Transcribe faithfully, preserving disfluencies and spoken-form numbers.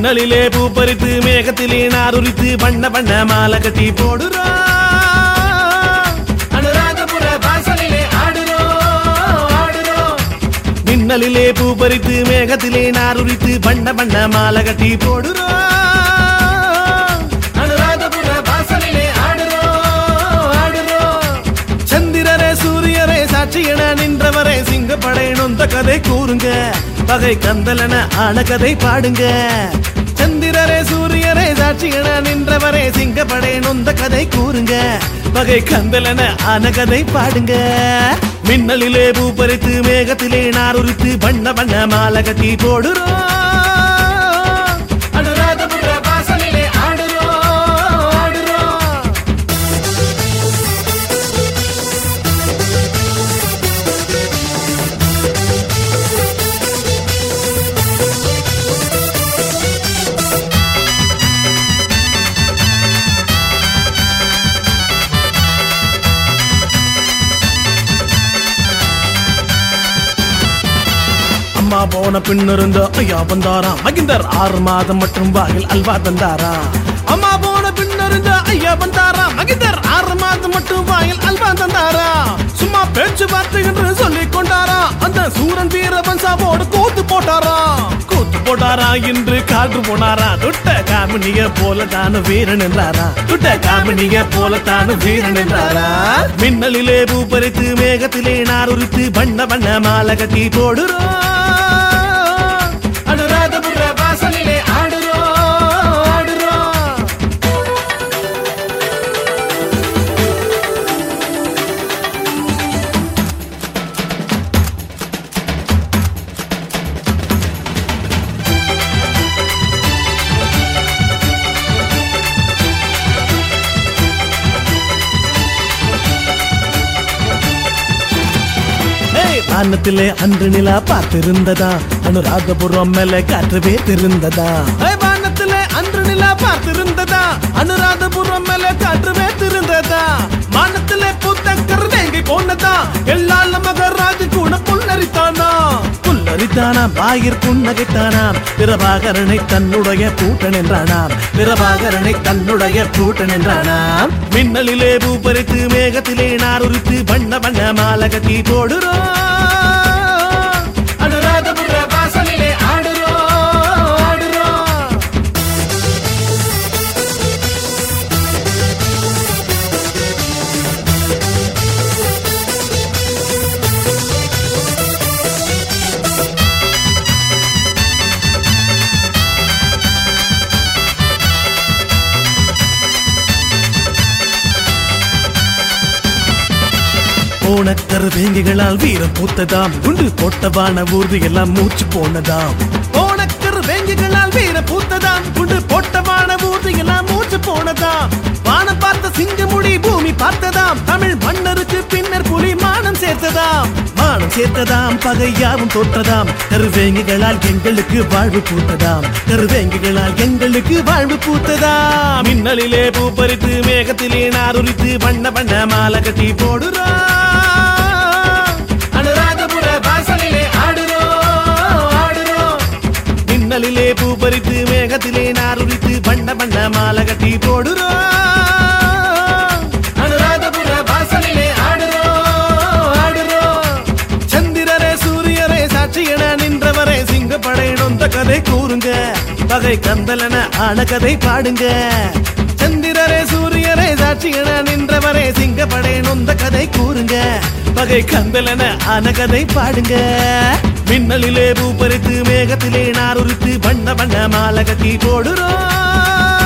மின்னலிலே பூ பறித்து மேகத்திலே நாருரித்து வண்ண வண்ண மாலை கட்டி போடுறோம். அனுராதபுர வாசலிலே ஆடுறோம் ஆடுறோம். மின்னலிலே பூ பறித்து மேகத்திலே நாருரித்து வண்ண வண்ண மாலை கட்டி போடுறோம். அனுராதபுர வாசலிலே ஆடுறோம் ஆடுறோம். சந்திரரே சூரியரே சாட்சி என நின்றவரே சிங்கப்படை நொந்த கதை கூறுங்க. பகை கந்தலன ஆன கதை பாடுங்க. சந்திரரே சூரியரே சாட்சி என நின்றவரே சிங்கப்படை நொந்த கதை கூறுங்க. பகை கந்தலன ஆன கதை பாடுங்க. மின்னலிலே பூ பறித்து மேகத்திலே நாருரித்து வண்ண வண்ண மாலை கட்டி போடுறோம். அனுராதபுர வாசலிலே ஆடுறோம் ஆடுறோம். அம்மா போன பின்னிருந்த ஐயா வந்தாரா. மகிந்தர் ஆறு மாதம் மற்றும் வாயில் அல்வா தந்தாரா. அம்மா போன பின்னிருந்த ஐயா வந்தாரா. மகிந்தர் ஆறு மாதம் மட்டும் வாயில் அல்வா தந்தாரா. சும்மா பேச்சு வார்த்தை என்று சொல்லிக் கொண்டாரா. அந்த சூரன் வீரவன்சாவோடு கூத்து போட்டாரா. கூத்து போட்டாரா என்று காற்று போனாரா. துட்ட காமினிய போல தானு வீரன் என்றாரா. துட்ட காமினிய போல தானு வீரன் என்றாரா. மின்னலிலே பூ பறித்து மேகத்திலே நாருரித்து வண்ண வண்ண மாலை கட்டி போடுறோம். அனுராதபுர வாசலிலே ஆடுறோம் ஆடுறோம். வானத்திலே அன்று நிலா பார்த்திருந்ததா. அனுராதபுரம் மேல காற்று வேத்திருந்ததா. வானத்திலே அன்று நிலா பார்த்திருந்ததா. அனுராதபுரம் மேல காற்று வேத்திருந்ததா. வானத்திலே பூத்த கருவேங்கை போனதா. எல்லால மகராஜு கூட புல்லரித்தானா. புல்லரித்தானாம் வாயிற் புன்னகைத்தானாம். பிரபாகரனை தன்னுடைய பூட்டன் என்றானாம். பிரபாகரனை தன்னுடைய பூட்டன் என்றானாம். மின்னலிலே பூ பறித்து மேகத்திலே நாருரித்து வண்ண வண்ண மாலை கட்டி போடுறோம். அனுராதபுர வாசலிலே ஆடுறோம் ஆடுறோம். ஓணக்கரு வேங்கைகளால் வீரம் பூத்ததாம். குண்டு போட்டவான ஊர்தி எல்லாம் மூச்சு போனதாம். ஓணக்கரு வேங்கைகளால் வீரம் பூத்ததாம். குண்டு போட்டவான ஊர்தி எல்லாம் மூச்சு போனதாம். வானம் பார்த்த சிங்கமுடி பூமி பார்த்ததாம். தமிழ் மன்னருக்கு பின்னர் புலி மானம் சேர்த்ததாம். மானம் சேர்த்ததாம் பகையாவும் தோற்றதாம். கருவேங்கைகளால் எங்களுக்கு வாழ்வு பூத்ததாம். கருவேங்கைகளால் எங்களுக்கு வாழ்வு பூத்ததாம். மின்னலிலே பூ பறித்து மேகத்திலே நாருரித்து வண்ண வண்ண மாலை கட்டி போடுறோம். அனுராதபுர வாசலிலே ஆடுறோம் ஆடுறோம். மின்னலிலே பூ பறித்து மேகத்திலே நாருரித்து வண்ண வண்ண மாலை கட்டி போடுறோம். அனுராதபுர வாசலிலே ஆடுறோம் ஆடுறோம். சந்திரரே சூரியரே சாட்சி என நின்றவரே சிங்கப்படை நொந்த கதை கூறுங்க. பகை கந்தலன ஆன கதை பாடுங்க. சந்திரரே சூரியரே சாட்சி என நின்றவரே சிங்கப்படை நொந்த கதை கூறுங்க. பகை கந்தலன ஆன கதை பாடுங்க. மின்னலிலே பூ பறித்து மேகத்திலே நாருரித்து வண்ண வண்ண மாலை கட்டி போடுறோம்.